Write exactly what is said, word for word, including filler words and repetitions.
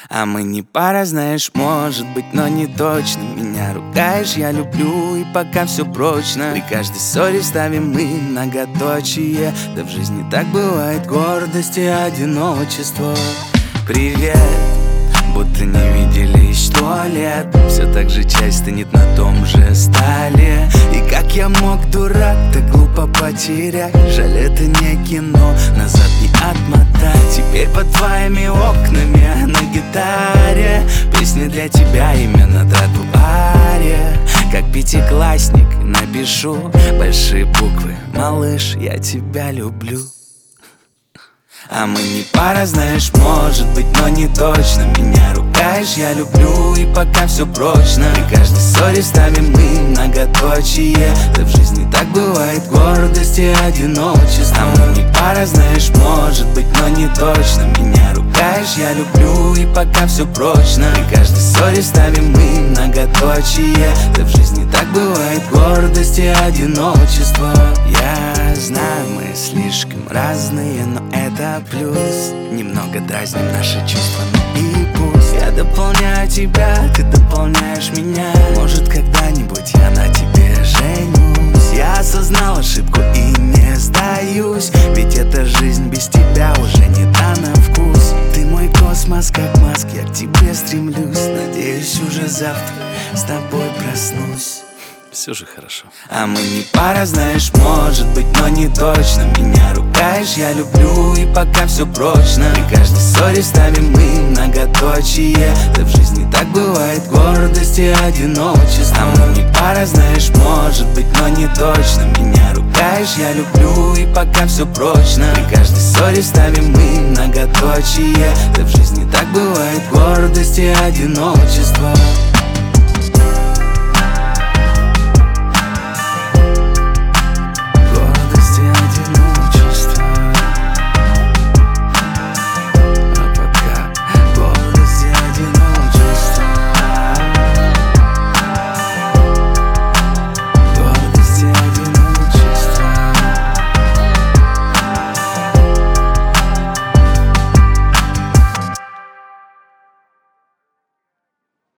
А мы не пара, знаешь, может быть, но не точно. Меня ругаешь, я люблю, и пока все прочно. При каждой ссоре ставим мы многоточие. Да в жизни так бывает, гордость и одиночество. Привет, будто не виделись сто лет. Все так же часть стынет на том же столе. И как я мог, дурак, так глупо потерять. Жаль, это не кино, назад не отмотать. Теперь под твоими окнами на гитаре песни для тебя, имя на тротуаре. Как пятиклассник напишу большие буквы: малыш, я тебя люблю. А мы не пара, знаешь, может быть, но не точно. Меня ругаешь, я люблю, и пока все прочно. При каждой ссоре ставим мы многоточие. Да в жизни так бывает, гордость и одиночество. А мы не пара, знаешь, может быть, но не точно. Меня ругаешь, я люблю, и пока все прочно. При каждой ссоре ставим мы многоточие. Да в жизни так бывает, гордость и одиночество. Я знаю, мы слишком разные, но это плюс. Немного дразним наши чувства, ну и пусть. Я дополняю тебя, ты дополняешь меня. Может, когда-нибудь я на тебе женюсь. Я осознал ошибку и не сдаюсь, ведь эта жизнь без тебя уже не та на вкус. Ты мой космос, как Маск, я к тебе стремлюсь. Надеюсь, уже завтра с тобой проснусь. Все же хорошо. А мы не пара, знаешь, может быть, но не точно. Меня ругаешь, я люблю, и пока все прочно. При каждой ссоре ставим мы многоточие. Да в жизни так бывает, гордость и одиночество. А мы не пара, знаешь, может быть, но не точно. Меня ругаешь, я люблю, и пока все прочно. При каждой ссоре ставим мы многоточие. Да в жизни так бывает, гордость и одиночество.